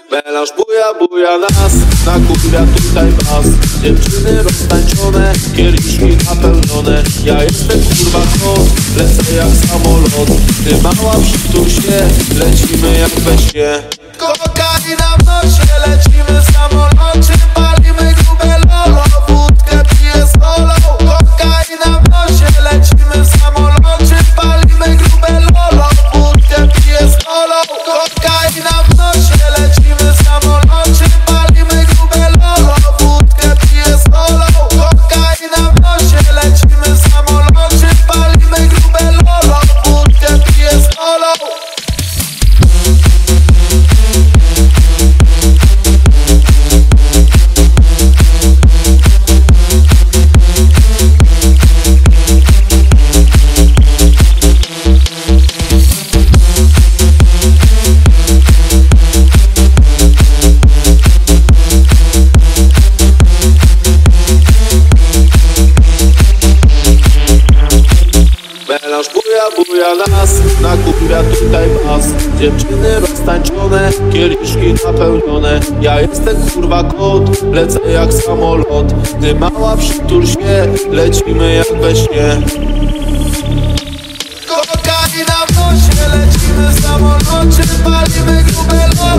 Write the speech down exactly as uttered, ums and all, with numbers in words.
Melanż buja, buja nas, nakurwia tutaj was. Dziewczyny roztańczone, kieliszki napełnione. Ja jestem kurwa kot, lecę jak samolot. Ty mała przytul się, lecimy jak we śnie. Kokaina w nosie, lecimy w samolocie. Palimy grube lolo, wódkę piję z kolą. Kokaina w nosie, lecimy w samolocie. Palimy grube lolo, wódkę piję z kolą. Kokaina w nosie, lecimy w samolocie. Palimy grube lolo, wódkę piję z kolą. Kokaina w nosie, lecimy w samolocie. Palimy grube lolo, wódkę piję z kolą. Melanż buja, buja nas, nakurwia tutaj was. Dziewczyny roztańczone, kieliszki napełnione. Ja jestem kurwa kot, lecę jak samolot. Ty mała przytul się, lecimy jak we śnie. Kokaina w nosie, lecimy w samolocie. Palimy grube lolo.